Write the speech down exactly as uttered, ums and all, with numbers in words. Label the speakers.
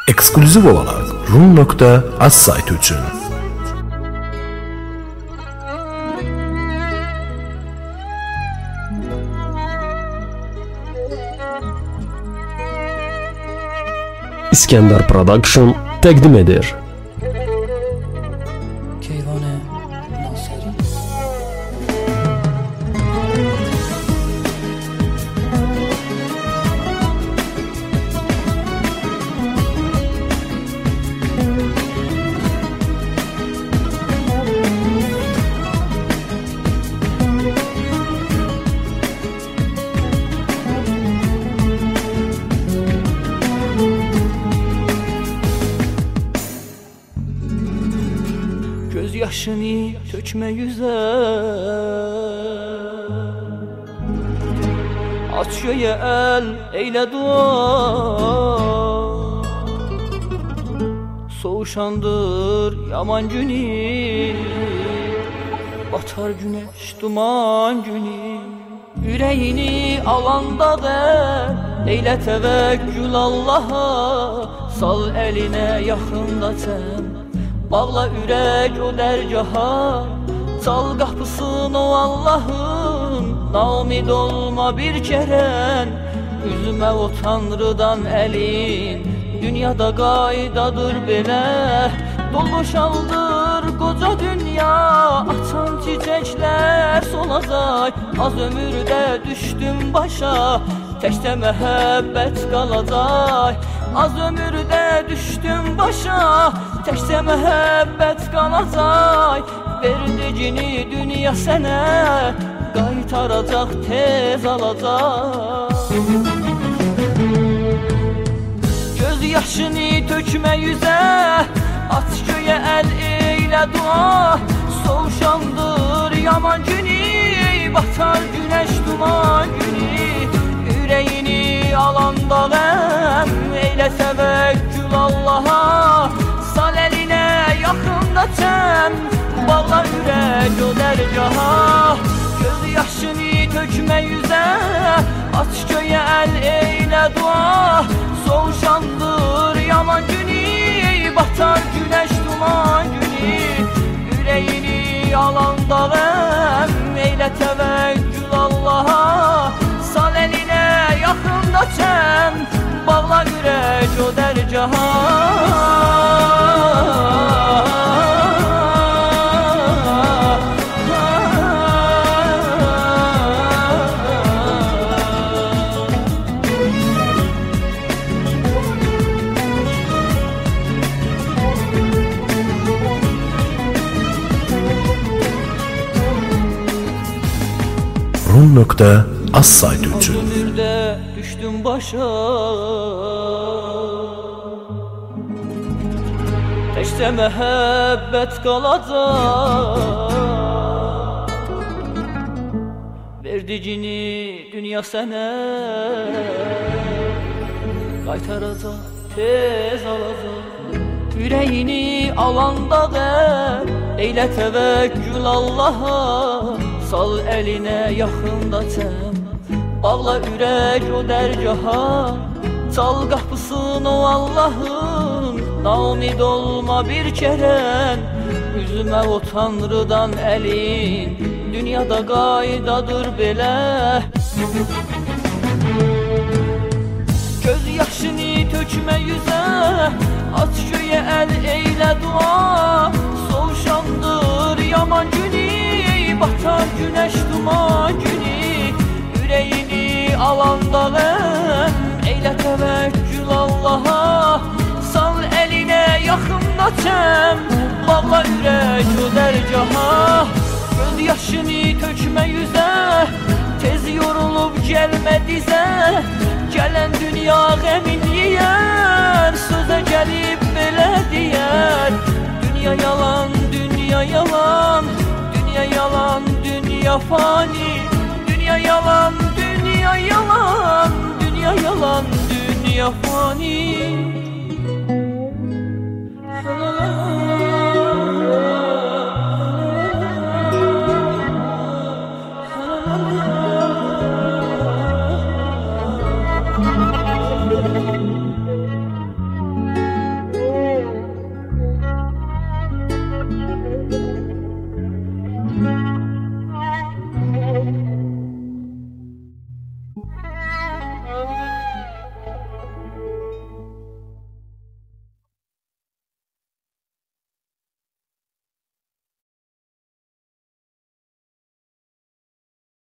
Speaker 1: Eksklüziv olaraq rum nöqtə az saytı üçün. İskəndər Production təqdim edir.
Speaker 2: Göz yaşını tökme yüze, aç göğe el eyle dua. Soğuşandır yaman günü, batar güneş duman günü. Yüreğini alanda der, eyle tevekkül Allah'a. Sal eline yakında tem, bağla ürək o dərgaha. Çal qapısını o Allahın, naumid olma bir kərən. Üzmə o Tanrıdan əlin, dünyada qaydadır belə. Dolboşaldır qoca dünya, açan çiçəklər solacaq. Az ömürdə düşdüm başa, təkcə məhəbbət qalacaq. Az ömürdə düşdüm başa, təkcə məhəbbət qalacaq. Verdicini dünya sənə qaytaracaq, tez alacaq. Göz yaşını tökmə yüzə, aç göyə əl eylə dua. Soğuşandır yaman günü, batar güneş duman günü. Ürəyini alanda qəm, eylə təvəkkül Allah'a. Sal əlinə yaxında çəm, bağla ürək o dərgaha. Göz yaşını tökmə yüzə, aç göyə əl eylə dua. Soğuşandır yaman günü, batar güneş duman günü. Ürəyini alanda qəm, eylə təvəkkül Allah'a. Sal əlinə yaxında çəm, bağla ürək o dərgaha.
Speaker 1: rum nöqtə az saytı üçün.
Speaker 2: Ömürdə düşdüm başa, təkcə məhəbbət qalacaq. Verdicini dünya sənə qaytaracaq, tez alacaq. Ürəyini alanda qəm, eylə təvəkkül Allah'a. Sal əlinə yaxında çəm, bağla ürək o dərgaha. Çal qapısını o Allahın, naumid olma bir kərən. Üzmə o Tanrıdan əlin, dünyada qaydadır belə. Göz yaşını tökmə yüzə, aç göyə əl eylə dua. Soğuşandır yaman günü, batar güneş duman günü. Ürəyini alanda qəm, eylə təvəkkül Allah'a. Sal əlinə yaxında çəm, bağla ürək o dərgaha. Göz yaşını tökmə yüzə, tez yorulub gəlmə dizə. Gələn dünya qəmin yiyər, sözə gəlib belə deyər. Dünya yalan, dünya yalan, dünya yalan, dünya fani. Dünya yalan, dünya yalan, dünya yalan, dünya fani.